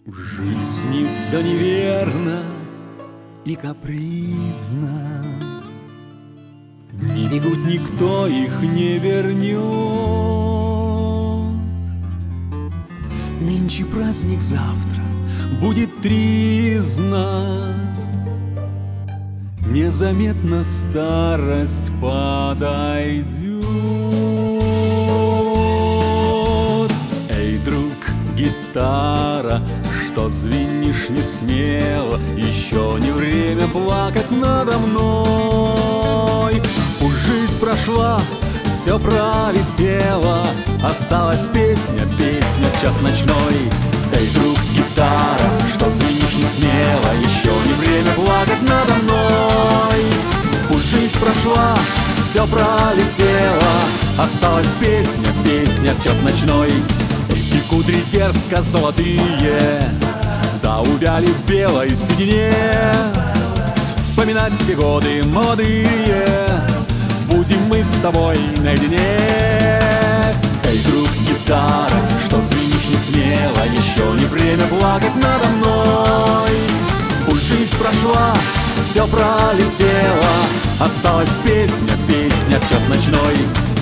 В жизни все неверно и капризно, дни бегут, никто их не вернет. Нынче праздник, завтра будет тризна, незаметно старость подойдет. Эй, друг, гитара, что звенишь не смело, еще не время плакать надо мной. Уж жизнь прошла, все пролетело, осталась песня, песня, час ночной. Эй, друг, гитара, что звенишь не смело, еще не время плакать надо мной. Уж жизнь прошла, все пролетело, осталась песня, песня, час ночной. Эти кудри дерзко золотые, да увяли в белой седине. Вспоминать те годы молодые будем мы с тобой наедине. Эй, друг, гитара, что звенишь не смело, еще не время плакать надо мной. Пусть жизнь прошла, все пролетело, осталась песня, песня, час ночной.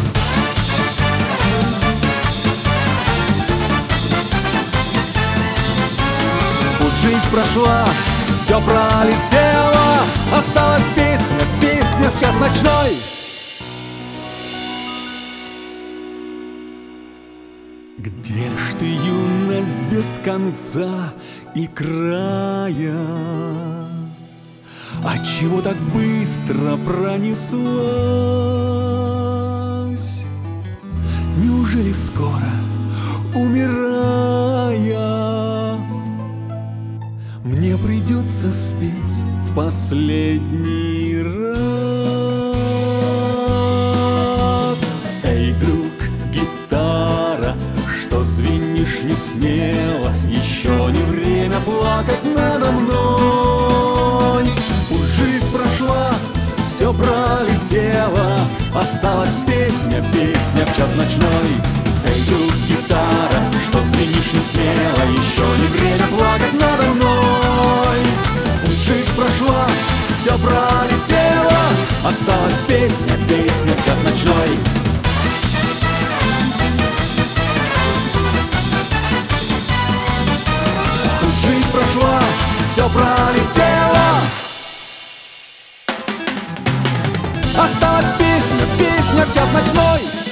Жизнь прошла, все пролетело, осталась песня, песня в час ночной. Где ж ты, юность без конца и края? Отчего так быстро пронеслась? Неужели скоро, умирая, мне придется спеть в последний раз? Эй, друг, гитара, что звенишь не смело, еще не время плакать надо мной. Уж жизнь прошла, все пролетело, осталась песня, песня в час ночной. Эй, друг, гитара, что звенишь не смело, еще не время плакать надо мной. Жизнь прошла, все пролетело, осталась песня, песня в час ночной. Жизнь прошла, все пролетело, осталась песня, песня в час ночной.